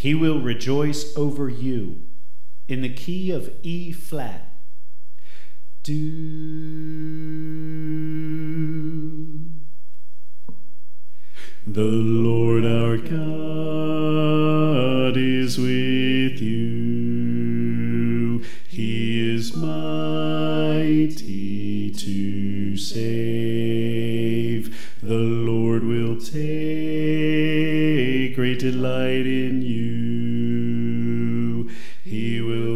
He will rejoice over you in the key of E flat. Do. The Lord our God is with you. He is mighty to save. The Lord will take great delight in you. He will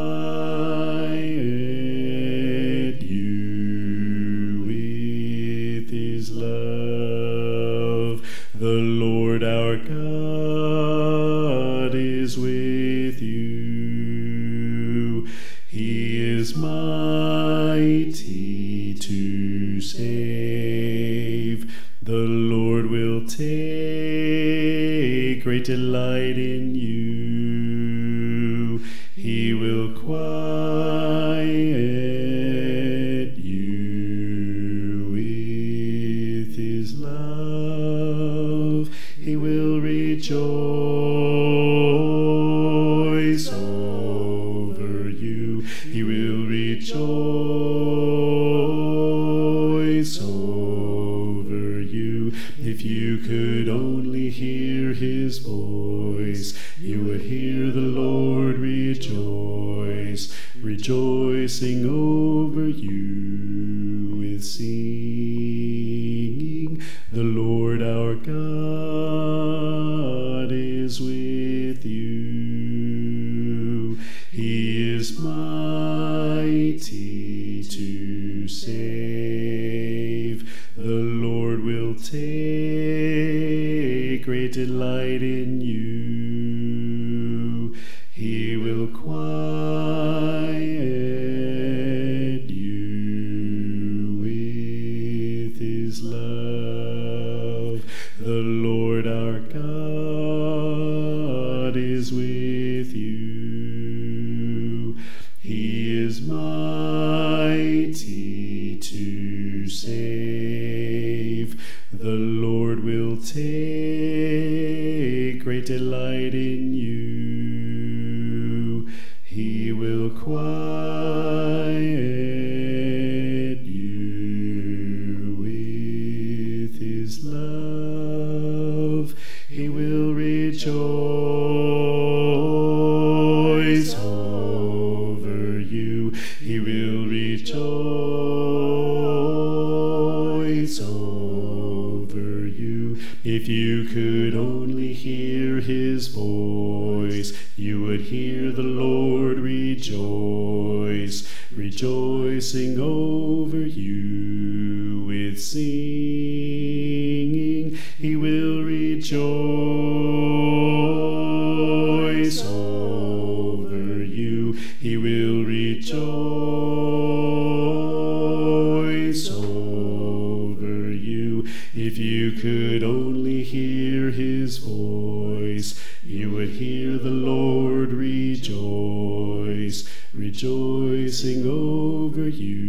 quiet you with his love. The Lord our God is with you. He is mighty to save. The Lord will take great delight in you. He will quiet you with his love. He will rejoice over you. He will rejoice over you. If you could only hear his voice, you would hear the Lord rejoice, rejoicing over you with singing. The Lord our God is with you. He is mighty to save. The Lord will take great delight in you. He will quiet you with his love. The Lord our God is with you. He is mighty to save. The Lord will take great delight in you. He will quiet you with his love. He will rejoice over you. He will rejoice over you. If you could only hear his voice, you would hear the Lord rejoice, rejoicing over you with singing. He will rejoice over you. He will rejoice over you. If you could only hear his voice, you would hear the Lord rejoice, rejoicing over you